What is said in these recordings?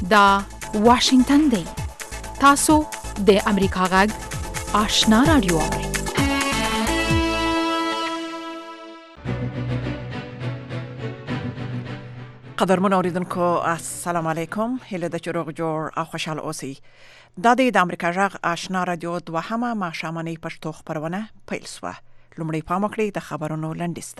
دا واشنگتن دی. تاسو د امریکا غږ آشنا رادیو اورئ. قدرمن اوریدونکو السلام علیکم. هله د چروغ جوړ او خوشاله اوسئ. دا د امریکا غږ آشنا رادیو دوهمه ماښامنۍ پښتو خبرونه پیل شوه. لومړی پام وکړئ د خبرونو لنډیسته.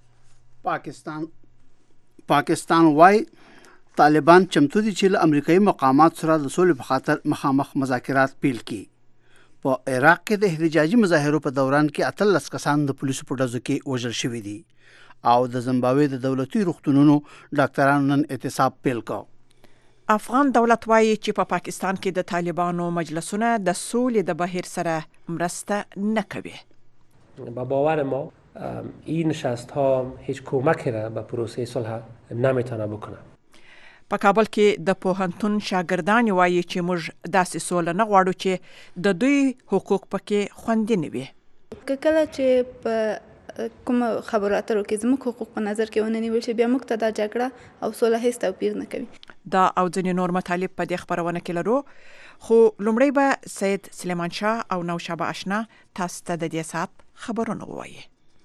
پاکستان وايي طالبان چمتو دي چې له امریکایي مقامات سره د سولې په خاطر مخامخ مذاکرات پیل کړي. په عراق کې د احتجاجي مظاهرو په دوران کې 18 کسان د پولیسو په ډزو کې وژل شوي دي او د زیمبابوې د دولتي روغتونونو ډاکټرانو نن اعتصاب پیل کړ. افغان دولت وايي چې په پاکستان کې د طالبانو مجلسونه د سولې د بهیر سره مرسته نه کوي. با باور ما این نشست ها هیچ کمکی را به پروسه صلح نمیتونه بکنه. په کابل کې د پوهنتون شاګردان وايي چې موږ داسې سوله نه غواړو چې د دوی حقوق پکې خوندي نه وي. کله چې په کوم خبرو اترو کې زموږ حقوق په نظر کې ونه نیول شي، بیا موږ ته دا جګړه او سوله هیڅ توپیر نه کوي. دا او ځینې نور مطالب په دې خبرونه کې لرو، خو لومړی به سید سلیمان شاه او نوشابه آشنا تاسو ته د دې ساعت خبرونه ووایي.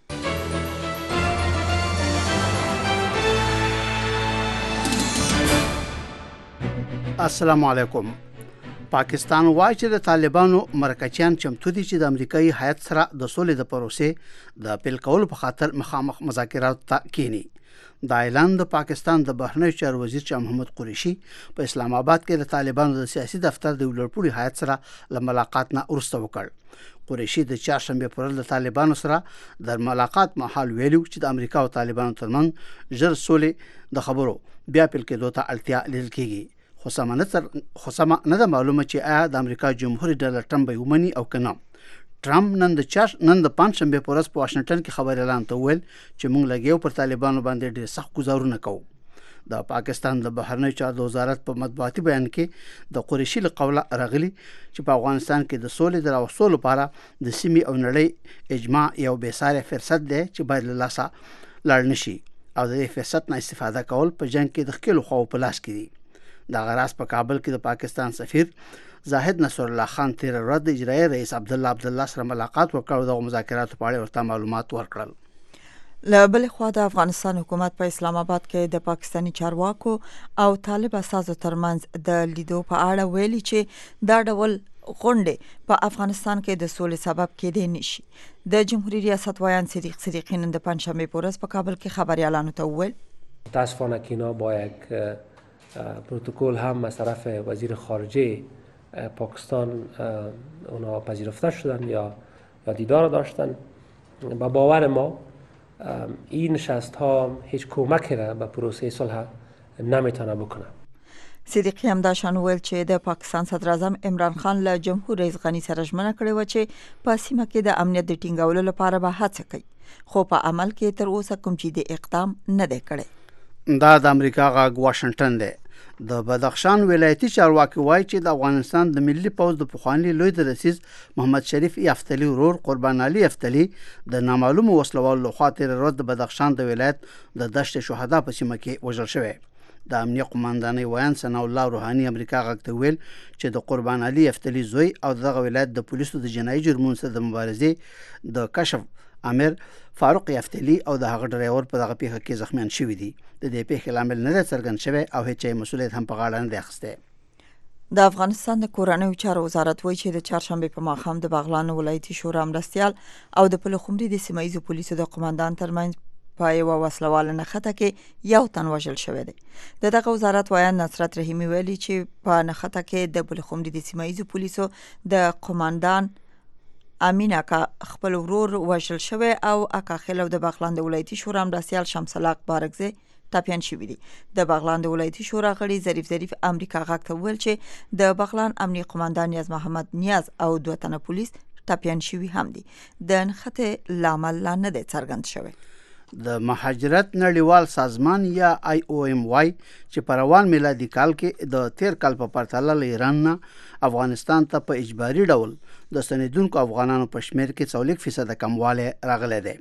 السلام علیکم. پاکستان وايي چې د طالبانو مرکچیان چمتو دي چې د امریکایي هیات سره د سولې د پروسې د پیل کولو په خاطر مخامخ مذاکرات ته کینی. دا اعلان د پاکستان د بهرنیو چارو وزیر شاه محمود قریشي په اسلام آباد کې د طالبانو د سیاسي دفتر د ولرپوړي هیات سره له ملاقات نه وروسته وکړ. قریشي د چهارشنبه پر ورځ د طالبانو سره د ملاقات مهال ویلو چې د امریکا او طالبانو ترمنځ ژر سولې د خبرو بیا پیل کېدو ته اړتیا لیدل کېږي. خو سم نه ده معلومه چې آیا د امریکا جمهور ډونالډ ټرمپ به ومني او که نه. ټرمپ نن د پنجشنبه په ورځ په واشنگټن کې خبر اعلان ته وویل چې موږ لګیو پر طالبانو باندې ډېر سخت ګزارونه کوو. د پاکستان د بهرنیو چارو وزارت په مطبوعاتي بیان کې د قریشي له قوله راغلي چې په افغانستان کې د سولې د راوستلو لپاره د سیمې او نړۍ اجماع یو بېساري فرصت دی چې باید له لاسه لاړ نشي او د دې فرصت نه استفاده کول په جنګ کې د ښکېلو خواو په لاس کې دي. دا غراس په کابل کې د پاکستان سفیر زاهد نصر الله خان تیر ورځ د اجرایي رئیس عبدالله سره ملاقات وکړ او د مذاکراتو په اړه ورته معلومات ورکړل. له بلې خوا د افغانستان حکومت په اسلام آباد کې د پاکستاني چارواکو او طالب اساسو ترمنځ د لیدو په اړه ویلي چې دا ډول غونډې په افغانستان کې د سولې سبب کېدای نشي. د جمهوریت ریاست وایان صدیقی نن د پنجشنبه په ورځ په کابل کې خبریالانو ته وویل متاسفانه که اینا با یک پروتکل هم از طرف وزیر خارجه پاکستان اونا پذیرفته شدن یا دیدار داشتن. با باور ما این نشست ها هیچ کمکی را به پروسه صلح نمیتونه بکنه. صدیقی هم داشان ویل چې د پاکستان صدر اعظم عمران خان له جمهور رئیس غنی سره ژمنه کړې و چې په سیمه کې د امنیت د ټینګولو لپاره به هڅه کوي، خو په عمل کې تر اوسه کوم جدي اقدام نه دی کړی. دا د امریکا غږ واشنگټن دی. د بدخشان ولایتي چارواکي وایي چې د افغانستان د ملي پوځ د پخواني لوی درسیز محمد شریف یفتلی ورور قربان علي یفتلی د نامعلومو وسلوالو لخوا تیر ورځ د بدخشان د ولایت د دشت شهدا په سیمه کې وژل شوی. د امنیه قوماندانۍ ویان ثناء الله روحاني امریکا غږ ته ویل چې د قربان علي یفتلی زوی او دغه ولایت د پولیسو د جنایي جرمونو سره د مبارزې د کشف امیر فاروق یفتلی او د هغه ډرایور په دغه پیښه کې زخمیان شوي دي. د دې پیښې لامل نه دی څرګند شوی او هیڅ مسؤلیت هم په غاړه نه دی اخیستی. د افغانستان د کورنیو چارو وزارت وایي چې د چهارشنبه په ماښام د بغلان ولایتي شورا مرستیال او د پلخمري د سیمه ییزو پولیسو د قوماندان ترمنځ په یوه وسلواله نښته کې یو تن وژل شوی دی. دغه وزارت وایي نصرت رحیمي ویلي چې په نښته کې د پلخمري د سیمه ییزو پولیسو د قوماندان امین اکا خپل ورور وژل شوی او اکا خیل او د بغلان د ولایتي شورا مرستیال شمس الحق بارکزی ټپیان شوي دي. د بغلان د ولایتي شورا غړي ظریف امریکا غږ ته وویل چې د بغلان امنیه قوماندان نیاز محمد نیاز او 2 تنه پولیس ټپیان شوي هم دي. د نښتې لامل لا نه دی څرګند شوی. د مهاجرت نړیوال سازمان یا IOM وايي چې په روان میلادي کال کې د تیر کال په پرتله له ایران نه افغانستان ته په اجباري ډول د ستنېدونکو افغانانو په شمېر کې 40% کموالی راغلی دی.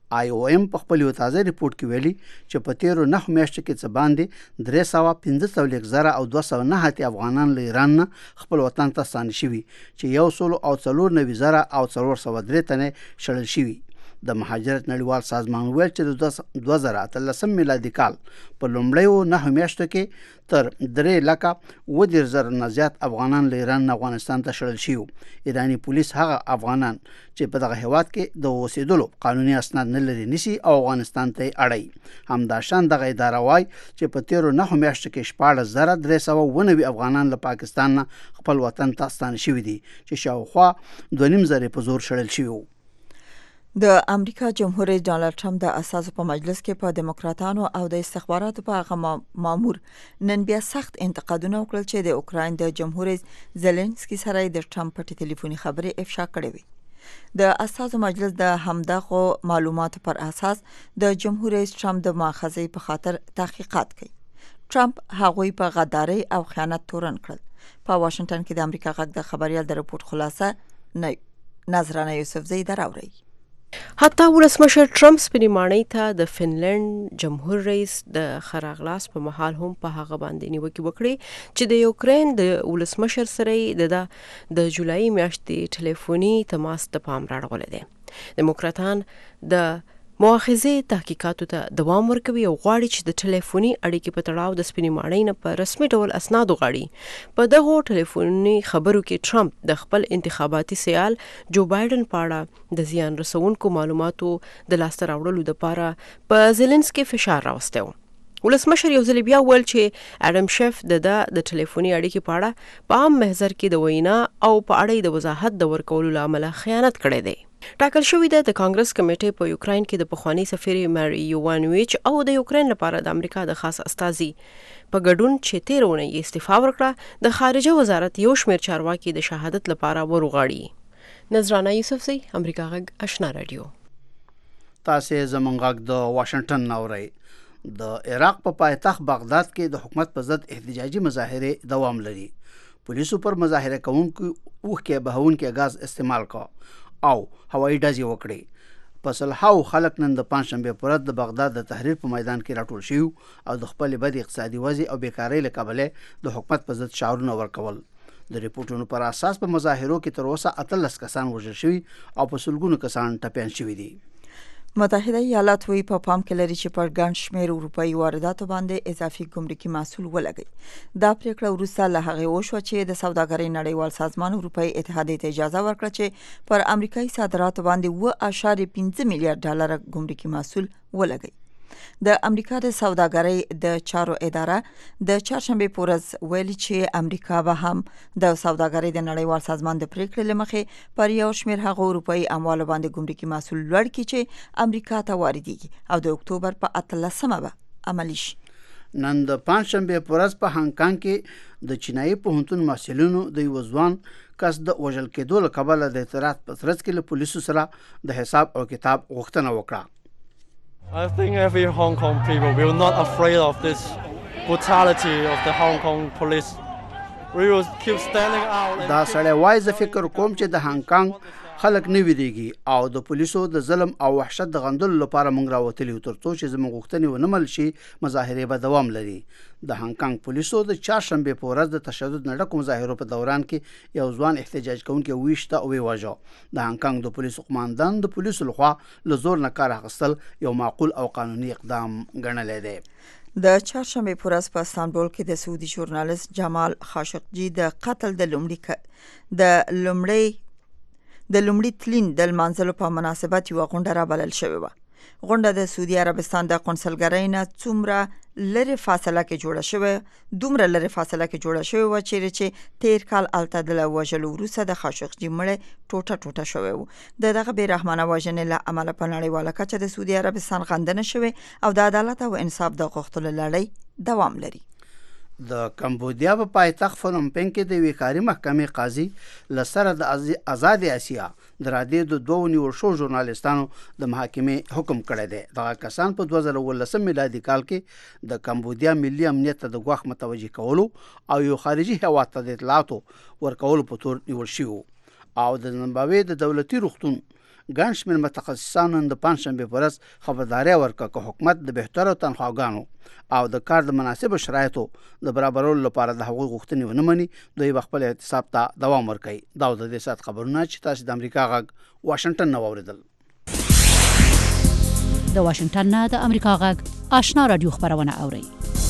IOM په خپل یو تازه ریپورت کې ویلي چې په تیرو 9 میاشتو کې څه باندې 315,000 او 209 افغانان له ایران نه خپل وطن ته ستانه شوي چې 194,000 او 403 تنه شړل شوي. د مهاجرت نړیوال سازمان ویل چې د 2013 میلادي کال په لومړیو 9 میاشتو کې تر 3,10,000 نه زیات افغانان له ایران نه افغانستان ته شړل شوي. ایرانی پولیس هغه افغانان چې په دغه هیواد کې د اوسېدلو قانوني اسناد نه لري نیسي او افغانستان ته اړي. همداشان دغه اداره وایي چې په تیرو 9 میاشتو کې 14,319 افغانان له پاکستان نه خپل وطن ته ستانه شوي دي چې شاوخوا 2.5 په زور شړل شوي وو. د امریکا جمهور رئیس ډانلډ ټرمپ د اساسو په مجلس کې په دموکراتانو او د استخباراتو په هغه مامور نن بیا سخت انتقادونه وکړل چې د اوکراین د جمهور رئیس زيلنسکي سره د ټرمپ په ټلیفوني خبرې افشا کړې وي. د اساسو مجلس د همدغه معلوماتو پر اساس د جمهور رئیس ټرمپ د ماخذې په خاطر تحقیقات کوي. ټرمپ هغوی په غداري او خیانت تورن کړل. په واشنگټن کې د امریکا غږ د خبريال د رپورت خلاصه نظرانه یوسفزئی دراوري. حتی ولسمشر ټرمپ سپینمانۍ ته د فنلند جمهور رئیس د خراغلاس په محل هم په هغه باندې نیوکې وکړي چې د یوکرين د ولسمشر سره د جولای میاشتې ټلیفوني تماس ته پام راغلی دی. دموکراتان د مؤاخذې تحقیقاتو ته دوام ورکوي او غواړي چې د ټلیفوني اړیکې په تړاو د سپینمانۍ نه په رسمي ډول اسناد وغواړي. په دغه ټلیفوني خبرو کې ټرمپ د خپل انتخاباتي سیال جو بایدن په اړه د زیان رسونکو معلوماتو د لاسته راوړلو لپاره په زيلنسکي فشار راوستی و. ولسمشر یو ځل بیا ویل چې اډم شیف د ټلیفوني اړیکې په اړه په عام محضر کې د وینا او په اړه د وضاحت د ورکولو لامل خیانت کړی دی. ټاکل شوې ده د کانګرس کمیټې په یوکرين کې د پخوانی سفیر ماري یوانویچ او د یوکرين لپاره د امریکا د خاص استازي په ګډون چې 13 اونۍ استعفا ورکړه د خارجه وزارت یو شمېر چارواکي د شهادت لپاره ورغاړي. نظرانه یوسفزئی، امریکا غږ آشنا رادیو. تاسو زمونږ غږ د واشنگټن نوري. د عراق په پایتخت بغداد کې د حکومت په ضد احتجاجي مظاهره دوام لري. پولیسو پر مظاهره کوونکو اوخکې بهونکې غاز استعمال کا او هوایي ډزې وکړي. په سلهاو خلک نن د پنځشنبه پر ورځ د بغداد د تحریر په میدان کې راټول شوي او د خپل بد اقتصادي وضع او بیکارۍ له کبله د حکومت په ضد شعارونه ورکول. د ریپورتونو پر اساس په مظاهرو کې تر اوسه 18 کسان وژل شوي او په سلګونو کسان ټپيان شوي دي. متحده ایالات وی په پام کې لري چې پر ګڼ شمېر اروپایي وارداتو باندې اضافي ګمرکي محصول ولګي. دا پریکړه وروسته له هغې وشوه چې د سوداګرۍ نړیوال سازمان اروپایي اتحادیې ته اجازه ورکړه چې پر امریکایي صادراتو باندې 2.5 میلیارډ ډالر ګمرکي محصول ولګي. د امریکا د سوداګرۍ د چارو اداره د چهارشنبه په ورځ ویلي چې امریکا به هم د سوداګرۍ د نړیوال سازمان د پریکړې لمخې پر یو شمېر هغه اروپایي اموالو باندې ګمرکي محصول لوړ کړي چې امریکا ته واردېږي او د اکتوبر په 18 به عملي شي. نن د پنځشنبه په ورځ په هانګ کانګ کې د چینایي پوهنتون محصلینو د یو ځوان کس د وژل کېدو له کبله د اعتراض په ترڅ کې له پولیسو سره د حساب او کتاب غوښتنه وکړه. I think every Hong Kong people will not afraid of this brutality of the Hong Kong police. We will keep standing out. دا سړی وایي زه فکر کوم چې د هانګ کانګ خلک نه ویریږي او د پولیسو د ظلم او وحشت د غندلو لپاره موږ راوتلي ترڅو چې زموږ غوښتنې ونه منل شي. مظاهرې به دوام لري. د هانګ کانګ پولیسو د چهارشنبه په ورځ د تشدد نه ډکو مظاهرو په دوران کې یو ځوان احتجاج کوونکی ویشته او وواژه. د هانګ کانګ د پولیسو قوماندان د پولیسو لخوا له زور نه کار اخیستل یو معقول او قانوني اقدام ګڼلی دی. د چهارشنبه په ورځ په استانبول کې د سعودي ژورنالیست جمال خاشقجي د قتل د لومړي تلین د لمانځلو په مناسبت یو غونډه را بلل شوې وه. غونډه د سعودي عربستان د قونسلګرۍ نه دومره لرې فاصله کې جوړه شوې وه چې 13 کال هلته د وژلو وروسته د خاشقجي مړی ټوټه شوی و. دغه بې رحمانه وژنې له امله په نړیواله کچه د سعودي عربستان غندنه شوې او د عدالت او انصاف د غوښتلو لړۍ دوام لري. د کمبودیا په پایتخت فنوم پن کې د وکاري محکمې قاضي لسره د آزاد اسیا د رادیو د 2 نیول شو ژورنالیستانو د محاکمې حکم کړی دی. دغه کسان په 2019 میلادي کال کې د کمبودیا ملي امنیت ته د غوښ متوجي کولو او یو خارجي هیواد ته د اطلاعاتو ورکولو په تور نیول شوي او د زیمبابوې د دولتي روغتون ګڼ شمېر متخصصانو د پنجشنبې په ورځ خبرداری ورکړه چې حکومت د بهترو تنخواګانو او د کار د مناسبو شرایطو د برابرولو لپاره د هغوی غوښتنې ونه مني، دوی به خپل اعتصاب ته دوام ورکوي. دا د دې ساعت خبرونه چې تاسو د امریکا غږ واشنگټن نه واوریدل. د واشنگټن نه د امریکا غږ آشنا رادیو خبرونه اوري.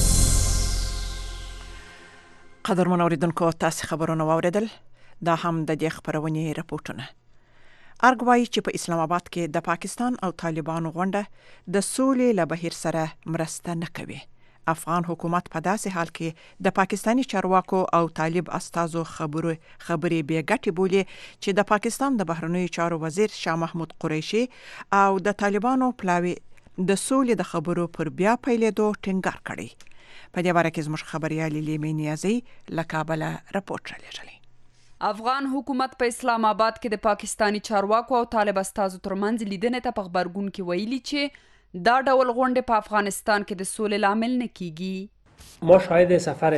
قدرمن اوریدونکو، تاسو خبرونه واوریدل. دا هم د دې خبرونې راپورټونه. ارګ وایي چې په اسلام آباد کې د پاکستان او طالبانو غونډه د سولې له بهیر سره مرسته نه کوي. افغان حکومت په داسې حال کې د پاکستاني چارواکو او طالب استازو خبرې بې ګټې بولي چې د پاکستان د بهرنیو چارو وزیر شاه محمود قریشي او د طالبانو پلاوی د سولې د خبرو پر بیا پیلېدو ټینګار کړی. په دې باره کې زموږ خبريال لیمې نیازي له کابل راپورټ رالیږلی. افغان حکومت په اسلام آباد کې د پاکستانی چارواکو او طالب استازو ترمنځ لیدنې ته په خبرګون کې ویلي چې دا ډول غونډې په افغانستان کې د سولې لامل نه کیږي. ما شاهد سفر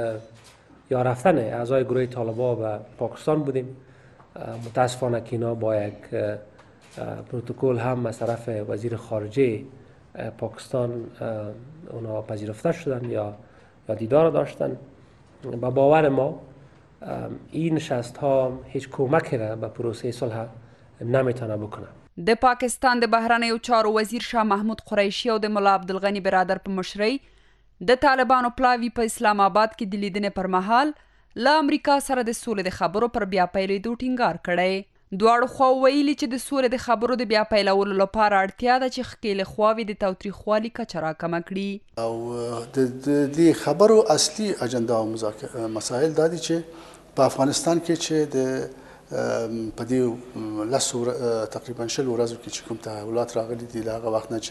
یا رفتن اعضای گروه طالبان به پاکستان بودیم. متاسفانه که اینا با یک پروتکل هم از طرف وزیر خارجه پاکستان اونا پذیرفته شدن یا دیدار داشتن. با باور ما این نشست ها هیچ کمکی را به پروسه صلح نمیتونه بکنه. د پاکستان د بهرنیو چارو وزیر شاه محمود قریشي او د ملا عبدالغنی برادر په مشرۍ د طالبانو پلاوی په اسلام آباد کې د لیدنې پر مهال له امریکا سره د سولې د خبرو پر بیا پیلېدو ټینګار کړی. دواړو خواو ویلي چې د سولې د خبرو د بیا پیلولو لپاره اړتیا ده چې ښکېلې خواوې د تاوتریخوالي کچه راکمه کړي. او د دې خبرو اصلي اجنډا او مسایل دا دي چې په افغانستان کې چې د په دې لسو تقریبا 10 ورځو کې چې کوم تحولات راغلي دي له هغه وخت نه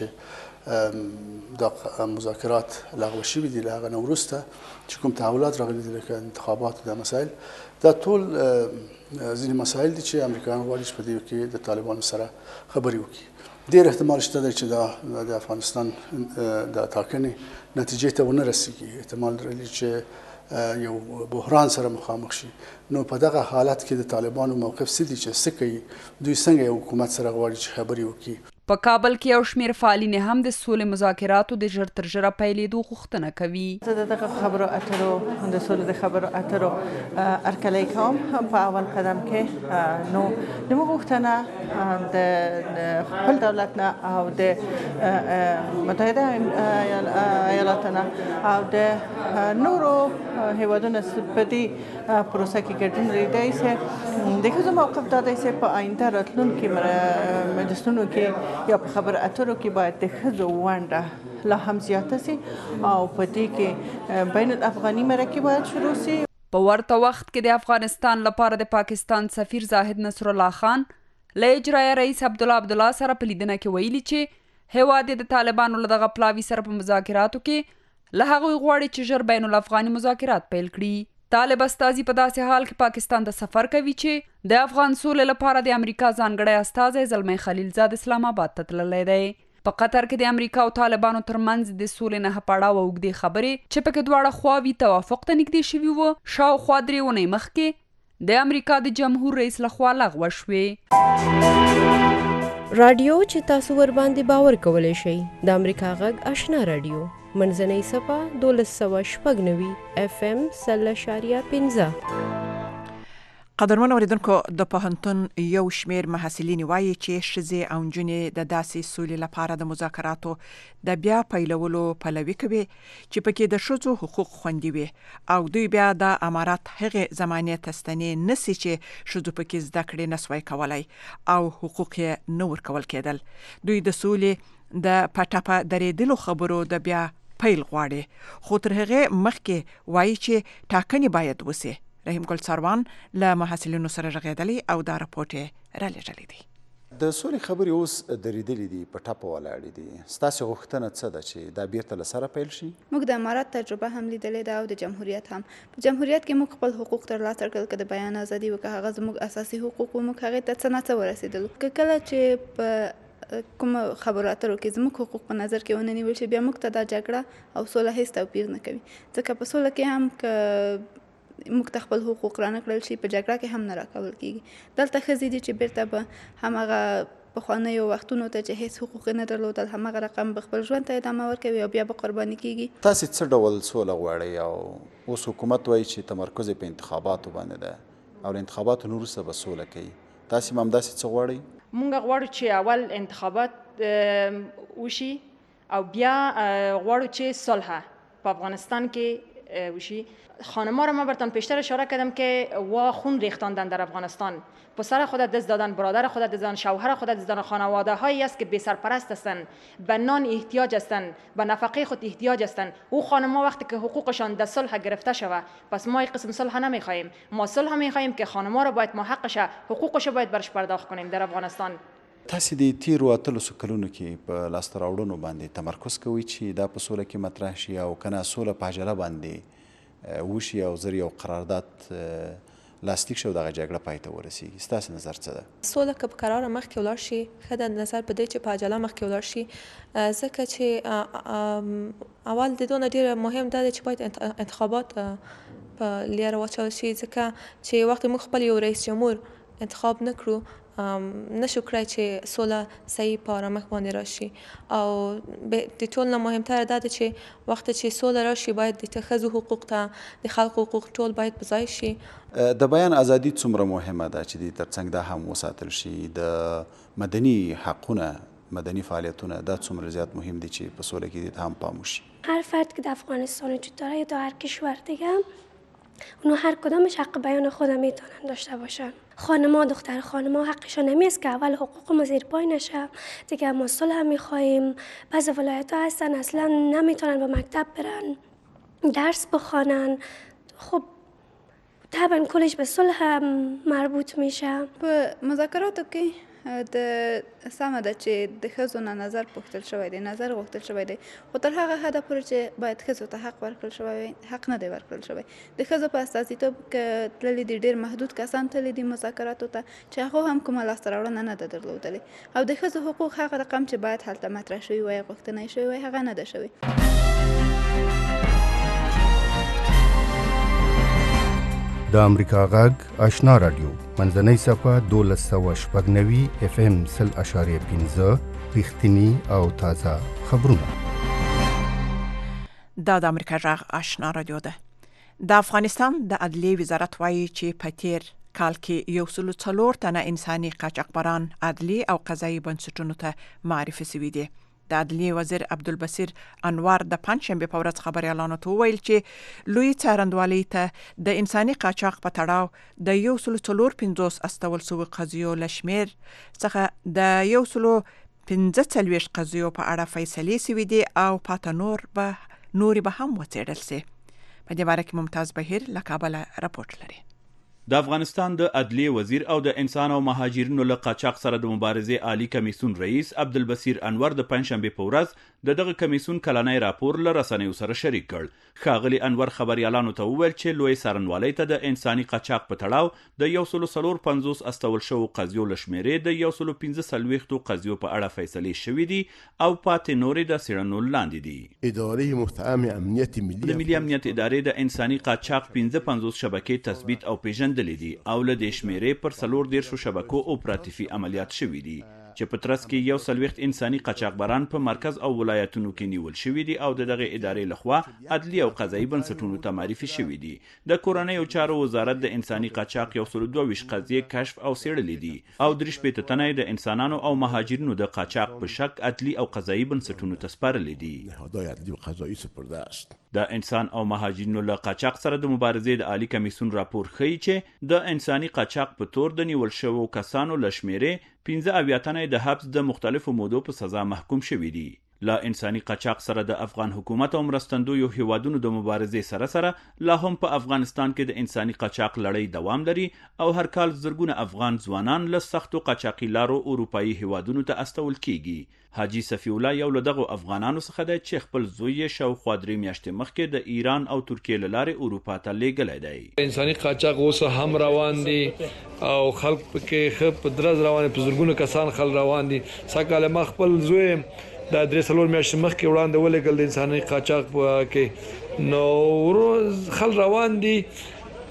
چې د مذاکرات لغوه شوي دي، له هغه نه وروسته چې کوم تحولات راغلي دي لکه انتخابات د مسایل، دا ټول ځینې مسایل دي چې امریکایان غواړي چې په دې کې د طالبانو سره خبرې وکړي. ډېر احتمال شته دی چې دا د افغانستان د ټاکنې نتیجې ته ونه رسېږي. احتمال لري چې یو بحران سره مخامخ شي. نو په دغه حالت کې د طالبانو موقف څه دی چې څه کوي، دوی څنګه یو حکومت سره غواړي چې خبرې وکړي. په کابل کې یو شمېر فعالین هم د سولې مذاکراتو د ژر تر ژره پیلېدو غوښتنه کوي. زه د دغه خبرو اترو د سولې د خبرو اترو هرکلی کوم. په اول قدم کې نو زموږ غوښتنه د خپل دولت نه او د متحده ایالاتو نه او د نورو هیوادونو په دې پروسه کې ګډون لري چې د ښځو موقف دا دی چې په آینده راتلونکي مجلسونو کې یا په خبرو اترو کې باید د ښځو ونډه لا هم زیاته سي او په دې کې بین الافغاني مرکې باید شروع سي. په ورته وخت کې د افغانستان لپاره د پاکستان سفیر زاهد نصر الله خان له اجرایه رئیس عبدالله سره په لیدنه کې ویلي چې هیواد د طالبانو له دغه پلاوي سره په مذاکراتو کې له هغوی غواړي چې ژر بین الافغاني مذاکرات پیل کړي. طالب استازي په داسې حال کې پاکستان ته سفر کوي چې د افغان سولې لپاره د امریکا ځانګړی استازی زلمی خلیلزاد اسلام آباد ته تللی دی. په قطر کې د امریکا او طالبانو ترمنځ د سولې نه پړاوه اوږدې خبرې چې پکې دواړه خواوې توافق ته نږدې شوي وو شاوخوا 3 اونۍ مخکې د امریکا د جمهور رئیس لخوا لغوه شوې. رادیو چې تاسو ور باندې باور کولای شئ د امریکا غږ آشنا رادیو منځنۍ صفه 1296 FM 0.15. قدرمن اوریدونکو، د پوهنتون یو شمیر محصلین وایي چې ښځې او نجونې د داسې سولې لپاره د مذاکراتو د بیا پیلولو پلوي کوي چې پکې د ښځو حقوق خوندي وي او دوی بیا د امارات هغې زمانې ته ستنې نسی چې ښځو پکې زده کړې نسوای کولای او حقوق یې نه ورکول کېدل. دوی د سولې د پټاپه درېدلو خبرو د بیا پیل غواړي، خو تر هغې مخکې وایي چې ټاکنې باید وسي. رحیم ګل سروان له محصلینو سره غږېدلی او دا راپورټ یې رالیږلی دی. د سولې خبرې اوس درېدلې دي، په ټپه ولاړې دي. ستاسې غوښتنه څه ده چې دا بیرته له سره پیل شي؟ موږ د امارات تجربه هم لیدلې ده او د جمهوریت هم. په جمهوریت کې موږ خپل حقوق ترلاسه کړل، که د بیان ازادي وو، که هغه زموږ اساسي حقوق وو، موږ هغې ته څه نه څه ورسېدلو. که کله چې په کوم خبرو اترو کې زموږ حقوق په نظر کې ونه نیول شي، بیا موږ ته دا جګړه او سوله هیڅ توپیر نه کوي. ځکه په سوله کې هم که موږ ته خپل حقوق رانه کړل شي په جګړه کې هم نه راکول کیږي. دلته ښځې دي چې بیرته به هماغه پخوانیو وختونو ته چې هیڅ حقوق نه درلودل هماغه رقم به خپل ژوند ته ادامه ورکوي او بیا به قرباني کیږي. تاسې څه ډول سوله غواړئ او اوس حکومت وایي چې تمرکز یې په انتخاباتو باندې ده او له انتخاباتو نه وروسته به سوله کوي، تاسې هم همداسې څه غواړئ؟ مونږ غواړو چې اول انتخابات وشي او بیا غواړو چې صلح په افغانستان کې وشي. خانم‌ها را من براتون پیشتر اشاره کردم که وا خون ریختاندن در افغانستان، پسر خود دست دادن، برادر خود دست دادن، شوهر خود دست دادن. خانواده هایی است که بی سرپرست هستند، به نان احتیاج هستند، به نفقه خود احتیاج هستند. او خانم‌ها وقتی که حقوقشان در صلح گرفته شود، پس ما این قسم صلح نمیخواهیم. ما صلح میخواهیم که خانم‌ها را باید ما حقش حقوقش باید برش پرداخت کنیم در افغانستان. تاسې د تیرو اتلسو کلونو کې په لاسته راوړنو باندې تمرکز کوئ چې دا په سوله کې مطرح شي او که نه سوله په عجله باندې وشي او زر یو قرارداد لاسلیک شي او دغه جګړه پای ته ورسیږي. ستاسې نظر څه ده؟ سوله که په قراره مخکې ولاړ شي ښه ده، نظر په دی چې په عجله مخکې ولاړ شي، ځکه چې اول د دونه ډېره مهم دا دی چې باید انتخابات په لیاره واچول شي، ځکه چې وقتی موږ خپل یو رئیس جمهور انتخاب نه کړو نشو کړای چې سوله صحیح په آرامښت باندې راشي. او د ټول نه مهمتره دا ده چې وخت چې سوله راشي باید د ښځو حقوق ته د خلکو حقوق ټول باید په ځای شي. د بیان ازادي څومره مهمه ده چې د ترڅنګ دا هم وساتل شي؟ د مدني حقونه، مدني فعالیتونه دا څومره زیات مهم دي چې په سوله کې هم پام وشي؟ هر فرد که در افغانستان وجود داره یا در هر کشور دیگه اونو هر کدامش حق بیان خود میتونن داشته باشن. خانم‌ها، دختر خانم‌ها حقشون نمیست که اول حقوق ما زیر پای نشه. دیگه ما صلح میخواهیم. بعضی ولایت‌ها هستن اصلا نمیتونن به مکتب برن، درس بخوانن. خب طبعا کلش به صلح مربوط میشه. په مذاکراتو کې د سمه ده چې د ښځو نه نظر پوښتل شوی دی، نظر غوښتل شوی دی، خو تر هغه حده پورې چې باید ښځو ته حق ورکړل شوی وي حق نه دی ورکړل شوی. د ښځو په استازیتوب کې تللي دي ډېر محدود کسان تللي دي مذاکراتو ته چې هغو هم کومه لاسته راوړنه نه ده درلودلې، او د ښځو حقوق هغه رقم چې باید هلته مطرح شوي وای غوښتنه یې شوې وای هغه نه ده شوې. د امریکا غږ آشنا رادیو منځنۍ صفحه 1290 FM 0.5 رښتینی او تازه خبرونه. دا د امریکا غږ آشنا رادیو ده. د افغانستان د عدلیې وزارت وایي چې په تیر کال کې 104 تنه انساني قاچاقبران عدلی او قضایي بنسټونو ته معرفي شوي دي. د عدلیې وزیر عبدالبصیر انوار د پنجشنبه په ورځ خبريالانو ته وویل چې لوی څارندوالۍ ته د انساني قاچاق په تړاو د 145 استول شویو قضیو له شمېر څخه د 145 قضیو په اړه فیصلې شوې دي او پاته نورې به هم وڅېړل شي. په دې باره کې ممتاز بهیر له کابله راپورټ لري. د افغانستان د عدلیې وزیر او د انسان او مهاجرینو له قاچاق سره د مبارزې عالی کمیسیون رئیس عبدالبصیر انور د پنجشنبه په ورځ دغه کمیسیون کلنی راپور له رسنیو سره شریک کړ. ښاغلي انور خبريالانو ته وویل چې لوی څارنوالۍ ته د انساني قاچاق په تړاو د 145 استول شوو قضیو له شمېرې د 145 قضیو په اړه فیصلې شوې دي او پاتې نورې د څېړنو لاندې دي. ادارې محترم امنیت ملي د ملي امنیت ادارې د انساني قاچاق 55 شبکې تثبیت او پیژندلې دي او له دې شمېرې پر 14 شبکو اپراتیفي عملیات شوي دي چې په ترڅ کې 140 انساني قاچاقبران په مرکز او ولایتونو کې نیول شوي دي او دغه ادارې لخوا عدلي او قضایي بنسټونو ته معرفي شوي دي. د کورنیو چارو وزارت د انساني قاچاق 122 قضیې کشف او څېړلې دي او 3 تنه د انسانانو او مهاجرینو د قاچاق په شک عدلي او قضایي بنسټونو ته سپارلې دي. د انسان او مهاجرینو له قاچاق سره د مبارزې د عالی کمیسیون راپور ښیي چې د انساني قاچاق په تور د نیول شوو کسانو له شمېرې 15 تنه د حبس د مختلفو مودو په سزا محکوم شوي دي. لا انساني قاچاق سره د افغان حکومت او مرستندویو هیوادونو د مبارزې سره لا هم په افغانستان کې د انساني قاچاق لړۍ دوام لري او هر کال زرګونه افغان ځوانان له سختو قاچاقي لارو اروپایي هیوادونو ته استول کیږي. حاجی صفی الله یو له دغه افغانانو څخه دی چې خپل زوی یې شاوخوا 3 میاشتې مخکې د ایران او ترکیې له لارې اروپا ته لیږلی دی. انساني قاچاق اوس هم روان دي او خلک پکې ښه په درز روان دي، په زرګونو کسان خل روان دي. سږکال ما خپل زوی د 3 میاشتې مخکې وړاندې ولېږل د انساني قاچاق کې، نو خل روان دي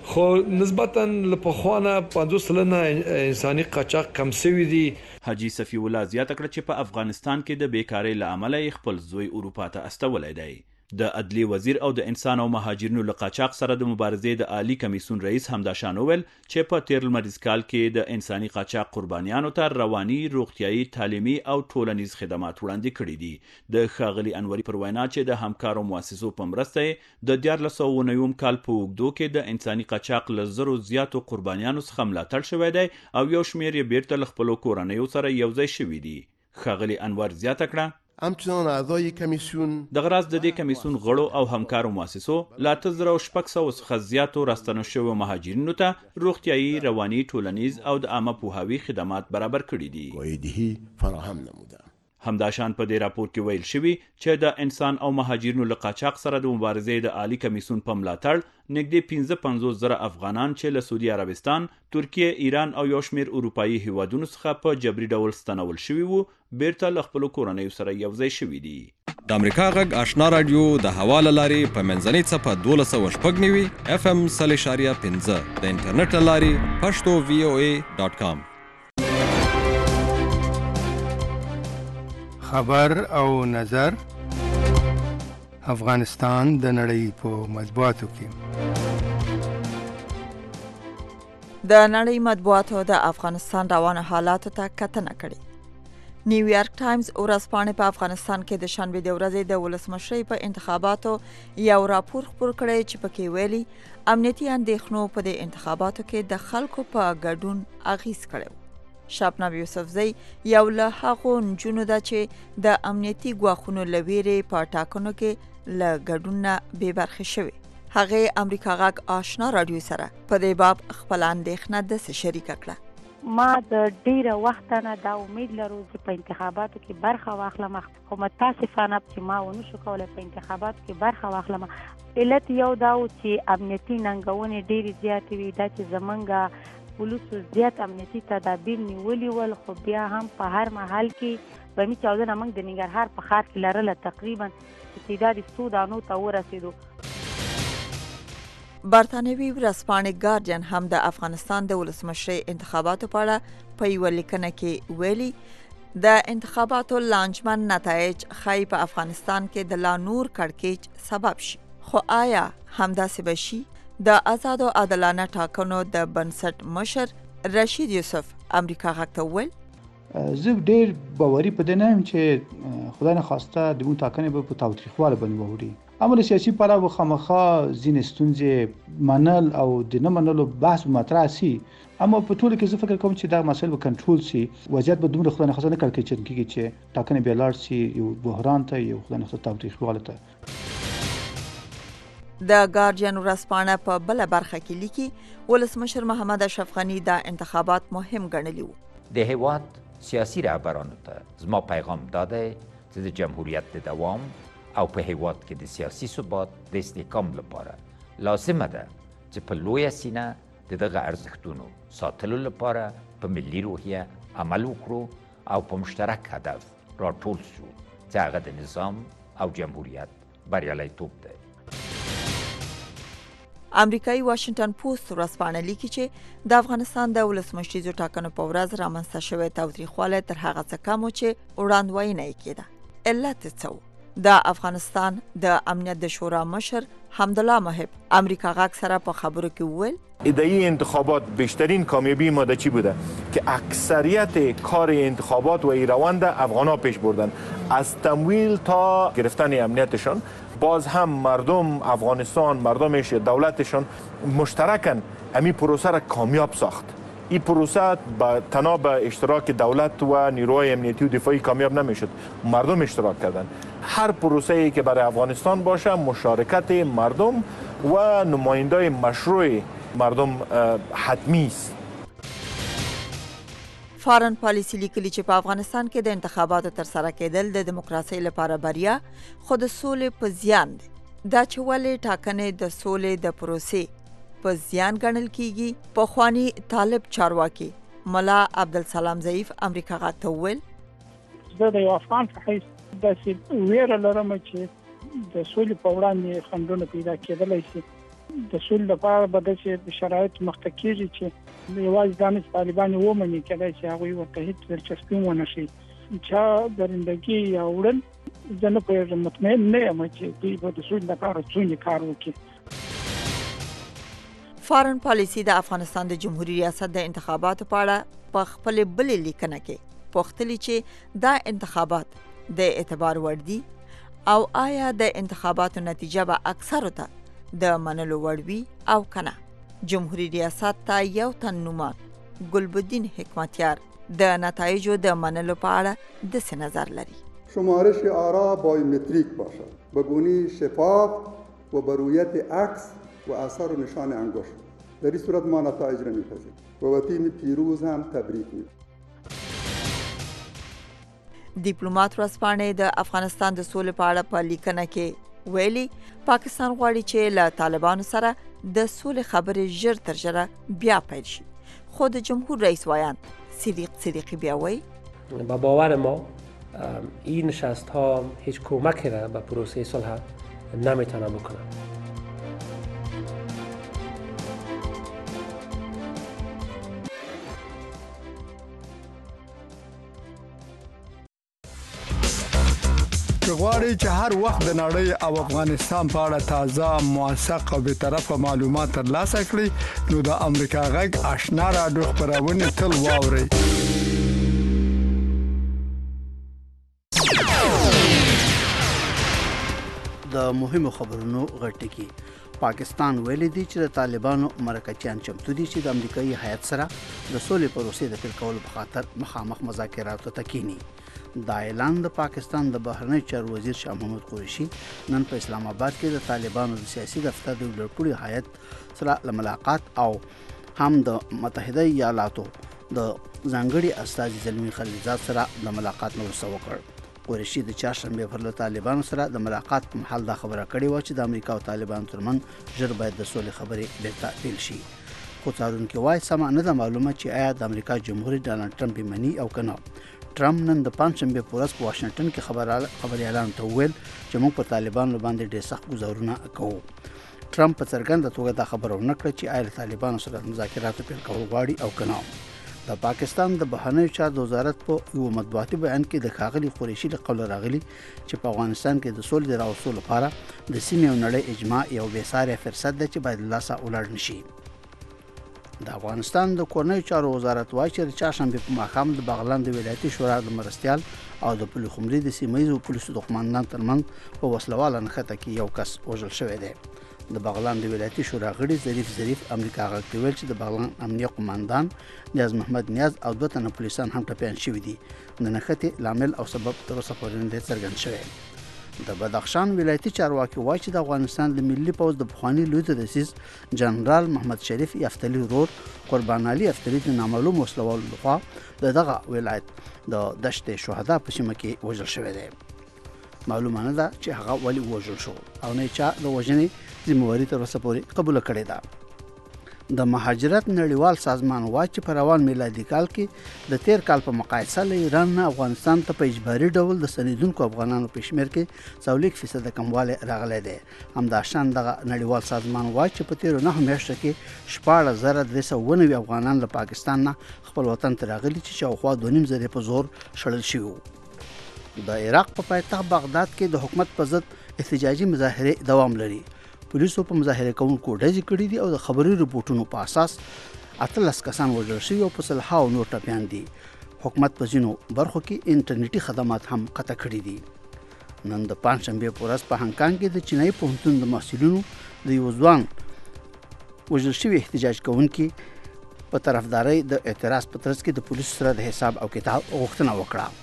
خو نسبتا لپخوانه 50 سلنه انساني قاچاق کم شوی دی. حاجی صفی الله زیاته کړه چې په افغانستان کې د بیکاری له امله خپل زوی اروپا ته استولی دی. د عدلی وزیر او د انسان او مهاجرینو له قاچاق سره د مبارزې د عالی کمیسیون رئیس همداشان وویل چې په تیر لمریز کال کې د انساني قاچاق قربانیانو ته رواني، روغتیايي، تعلیمي او ټولنیز خدمات وړاندې کړي دي. د ښاغلي انوري پر وینا چې د همکارو مؤسسو په مرسته د 1409 کال په اوږدو کې د انساني قاچاق له زرو زیاتو قربانیانو څخه ملاتړ شوی دی او یو شمېر یې بیرته له خپلو کورنیو سره یوځای شوي دي. ښاغلي انور زیاته کړه همچنان اعضای کمیسیون د غراض د دې کمیسیون غړو او همکارو مؤسسو لا 1600 څخه زیاتو راستنو شویو مهاجرینو ته روغتیايي، رواني، ټولنیز او د عامه پوهاوي خدمات برابر کړي دي. قاعده‌ای فراهم نموده. همداشان په دې راپور کې ویل شوي چې د انسان او مهاجرینو له قاچاق سره د مبارزې د عالی کمیسیون په ملاتړ نږدې 55,000 افغانان چې له سعودي عربستان، ترکیه، ایران او یو شمېر اروپایي هیوادونو څخه په جبري ډول ستنول شوي وو بیرته له خپلو کورنیو سره یوځای شوي دي. د امریکا غږ آشنا رادیو د هوا له لارې په منځنۍ څپه 1290 FM 0.5 د انټرنیټ له لارې پښتو VOA.com. خبر او نظر افغانستان د نړۍ په مطبوعاتو کې. د نړۍ مطبوعاتو د افغانستان روانو حالاتو ته کتنه کړې. نیویارک ټایمز ورځپاڼې په افغانستان کې د شنبې د ورځې د ولسمشرۍ په انتخاباتو یو راپور خپور کړی چې پکې ویلي امنیتي اندېښنو په دې انتخاباتو کې د خلکو په ګډون اغیز کړی. شبنم یوسفزۍ یو له هغو نجونو ده چې د امنیتي ګواښونو له ویرې په ټاکنو کې له ګډون نه بې برخې شوې. هغې امریکا غږ آشنا رادیو سره په دې باب خپل اندېښنه داسې شریکه کړه. ما د ډیره وخت نه دا امید لرو چې په انتخاباتو کې برخه واخلم، خو متاسفانه چې ما ونه شو کولای په انتخاباتو کې برخه واخلم. علت یو دا و چې امنیتي ننګونې ډېرې زیاتې وي، دا چې زمونږ پولیسو زیات امنیتي تدابیر نیولي ول، خو بیا هم په هر محل کې بمي چاودنه موږ د ننګرهار په ښار کې لرله تقریبا چې تعداد 100 دانو ته ورسېدو. برتانوي ورځپاڼې ګارډین هم د افغانستان د ولسمشرۍ انتخاباتو په اړه په یوه لیکنه کې ویلي د انتخاباتو لانجمن نتایج ښایي په افغانستان کې د لا نور کړکېچ سبب شي. خو آیا همداسې به شي؟ د آزاد او عادلانه ټاکنو د بنسټ مشر رشید یوسف امریکا غږ ته وویل زه ډېر باوري په دې نه یم چې خدای نه خواسته د مون ټاکنې به په تاوتریخواله باندې ووري. اما له سیاسي پلوه خامخا ځینې ستونزې منل او د نه منلو بحث مطرح سي، اما په ټولو کې زه فکر کوم چې دا مسایل به کنټرول سي. وضعیت به دومره خدای نه خواسته نه کړکېچن کېږي چې ټاکنې بیا لاړ سي یو بحران ته، یو خدای نه خواسته تاوتریخواله ته. د ګارډین ورځپاڼه په بله برخه کې لیکي ولسمشر محمد اشرف غني دا انتخابات مهم ګڼلي وو. د هیواد سیاسي رهبرانو ته زما پیغام داده چې د جمهوریت د دوام او په هیواد کې د سیاسي ثبات د استحکام لپاره لازمه ده چې په لویه سینه د دغه ارزښتونو ساتلو لپاره په ملي روحیه عمل وکړو او په مشترک هدف راټول شو چې هغه د نظام او جمهوریت بریالیتوب دی. امریکایي واشنگټن پوسټ ورځپاڼه لیکي چې د افغانستان د ولسمشریزو ټاکنو په ورځ رامنځته شوی تاوتریخوالی تر هغه څه کم و چې وړاندوینه یې کېده. علت څه و؟ د افغانستان د امنیت د شورا مشر حمدالله محب امریکا غږ سره په خبرو کې وویل ادعای انتخابات بیشترین کامیابی ما چی بوده که اکثریت کار انتخابات و روند افغان‌ها پیش بردن، از تمویل تا گرفتن امنیتشان. باز هم مردم افغانستان، مردمش، دولتشان مشترکاً امی پروسه را کامیاب ساخت. این پروسه تنها به اشتراک دولت و نیروهای امنیتی و دفاعی کامیاب نمیشد، مردم اشتراک کردن. هر پروسه‌ای که برای افغانستان باشه مشارکت مردم و نمایندای مشروع مردم حتمی است. فارن پالیسی لیکلي چې په افغانستان کې د انتخاباتو تر سره کېدل د دیموکراسۍ لپاره بریا خو د سولې په زیان دی. دا چې ولې ټاکنې د سولې د پروسې په زیان ګڼل کیږي. پخوانی طالب چارواکي ملا عبدالسلام ضعیف امریکا غږ ته وویل زه د یو افغان په حیث داسې ویره لرم چې د سولې په وړاندې خنډونه پیدا کېدلی شي. د سول لپاره به د شرایط مخته کیږي چې یوازې د طالبان ومني کله چې هغه ورته هیڅ دلچسپي ونه شي چا درندګي یا وړل زه نه پوهېږم مطمئن نه یم چې دوی به د سول لپاره څومره کار وکړي. فارن پالیسي د افغانستان د جمهوریت ریاست د انتخاباتو په اړه په خپل بلې لیکنه کې پوښتلي چې دا انتخابات د اعتبار وړ دي او آیا د انتخاباتو نتیجه به اکثرو ته د منلو وړ وي او کنه. جمهوریت ریاست ته یو تن نومان گلبدین حکمتیار د نتایجو د منلو په اړه داسې نظر لري. شمارش آرا بایومتریک باشد به گونه شفاف و به رویت عکس و اثر و نشان انگشت. در این صورت ما نتایج را می‌پذیریم و تیم پیروز هم تبریک می‌گویم. دیپلومات ورځپاڼې د افغانستان د سولې په اړه په لیکنه کې ویلي پاکستان غواړي چې له طالبانو سره د سولې خبرې ژر تر ژره بیا پیل شي. خو د جمهور رئیس وایان صدیق صدیقی بیا وایي با باور ما این نشست ها هیچ کمکی را به پروسه صلح نمیتونه بکنه. غواړئ چې هر وخت د نړۍ او افغانستان په اړه تازه موثق او بی‌طرفه معلومات ترلاسه کړئ نو د امریکا غږ آشنا راډیو خبرونه تل واورئ. د مهمو خبرونو غټکی پاکستان ویلي دی چې د طالبانو مرکچیان چمتو دي چې د امریکایي هیات سره د سولې پروسې د پیل کولو په خاطر مخامخ مذاکراتو ته کینی. دا اعلان د پاکستان د بهرنی چارو وزیر شاه محمود قریشي نن په اسلام آباد کې د طالبانو د سیاسي دفتر د ولرټولي هیات سره ملاقات او هم د متحده ایالاتو د ځانګړي استازي زلمی خلیلزاد سره د ملاقات نو وکړ. قریشي د چهارشنبه پر له طالبانو سره د ملاقات په محل دا خبره کړې و چې د امریکا او طالبانو ترمنځ ژر باید د سولې خبرې بیرته پیل شي. خو څارونکو وايي سم نه ده معلومه چې آیا د امریکا جمهور رئیس ډانلډ ټرمپ مني او کنه. ټرمپ نن د پنځشنبه په ورځ په واشنگټن کې خبري اعلان ته ویل چې موږ په طالبانو باندې ډېر سخت گزارونه کوو. ټرمپ په څرګنده توګه دا خبره ونکړه چې آیا طالبانو سره مذاکرات پیل کول غواړي او کنه. د پاکستان د بهرنیو چارو وزارت په یو مطبوعاتي بیان کې د ښاغلي قریشي له قوله راغلي چې په افغانستان کې د سولې د راوستلو لپاره د سیمې او نړۍ اجماع یو بېساري فرصت دی چې باید لاسه ولاړ نشي. د افغانستان د کورنیو چارو وزارت وايي چې چهارشنبه په ماښام د بغلان د ولایتي شورا د مرستیال او د پلخمري د سیمایي پولیسو د قوماندان ترمنځ په وسلواله نښته کې یو کس وژل شوی دی. د بغلان د ولایتي شورا غړي ظریف امریکا غږ ته ویل چې د بغلان امنیه قوماندان نیاز محمد نیاز او دوه تنه پولیسان هم ټپیان شوي دي. د نښتې لامل او سبب تر اوسه پورې نه دی څرګند شوی. د بدخشان ولایتي چارواکي وایي چې د افغانستان د ملي پوځ د پخواني لوی رئیس جنرال محمد شریف یفتلی ورور قربان علي یفتلی د نامعلوم وسلوالو لخوا دغه ولایت د دشت شهدا په سیمه کې وژل شوی دی. معلومه نه ده چې هغه ولی وژل شو او نه چا د وژنې ذمہواری تر اوسه پورې قبول کړې ده. د مهاجرت نړیوال سازمان وايي چې په روان میلادي کال کې د تیر کال په مقایسه له ایران نه افغانستان ته په اجباري ډول د سنیدونکو افغانانو په شمېر کې 40% کموالی راغلی دی. همداشان دغه نړیوال سازمان وايي چې په تیرو 9 میاشتو کې 14,390 افغانان له پاکستان نه خپل وطن ته راغلي چې شاوخوا 2.5 زره په زور شړل شوي. د عراق په پایتخت بغداد کې د حکومت په ضد احتجاجي مظاهره دوام لري. پولیسو په مظاهره کوونکو ډزې کړې دي او د خبري رپورټونو په اساس 18 کسان وژل شوي او په سلهاو نور ټپیان دي. حکومت په ځینو برخو کې انټرنیټي خدمات هم قطع کړي دي. نن د پنځشنبه په ورځ په هانګ کانګ کې د چینایي پوهنتون د محصلینو د یو ځوان وژل شوي احتجاج کوونکي په طرفداري د اعتراض په ترڅ کې د پولیسو سره د حساب او کتاب غوښتنه وکړه.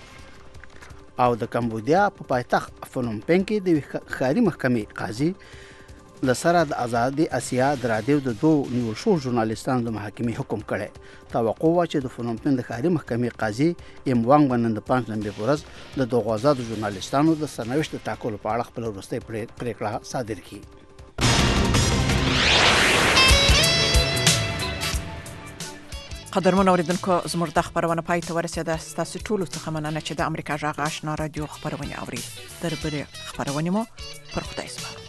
او د کمبودیا په پایتخت فنوم پن کې د ښاري محکمې قاضي لسره د آزادي اسیا درادیو د دوه نیول شو ژورنالیستانو د محاکمې حکم کړی. توقع و چې د فنوم پن د ښاري محکمې قاضي ام وانګ نن د پنځشنبه په ورځ د دوه آزادو ژورنالیستانو د سرنوشت ټاکلو په اړه خپل وروستۍ پریکړه صادر کړي. قدرمن اوریدونکو زموږ د خبرونه پای ته ورسېده. ستاسو ټولو څخه مننه چې د امریکا غږ آشنا رادیو خبرونه اوري. تر بلې خبرونه مو پر خدای سپارو.